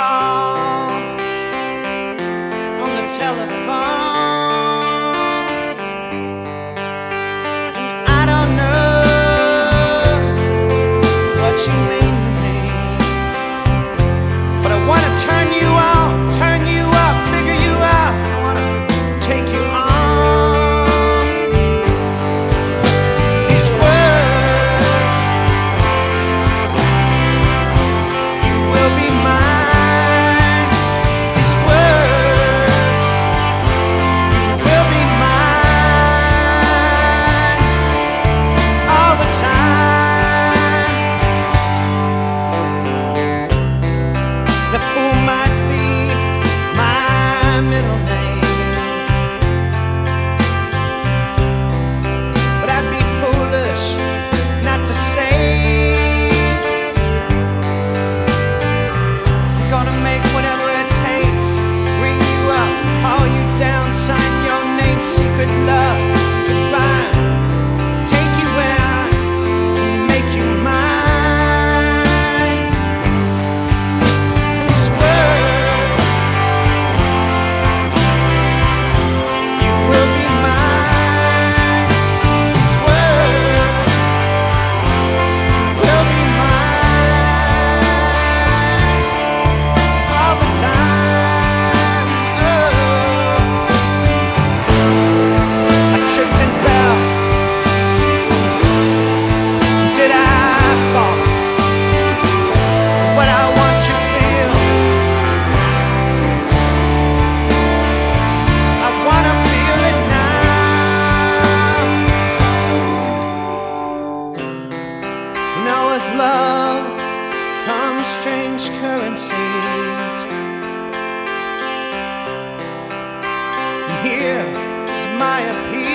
call on the telephone, and I don't know what you mean to me, but I wanna turn you on, turn you up, figure you out. I wanna take you on. These words, you will be mine. These words, you will be mine all the time. The fool might be my middle name, but I'd be foolish not to say I'm gonna make whatever it takes. Ring you up, call you down, sign your name, secret love, could rhyme, take you out and make you mine. These words, you will be mine. These words, you will be mine all the time. Oh, I tripped and fell. Did I fall? What I want you feel, I wanna feel it now. You know, with love comes strange currencies, and here is my appeal.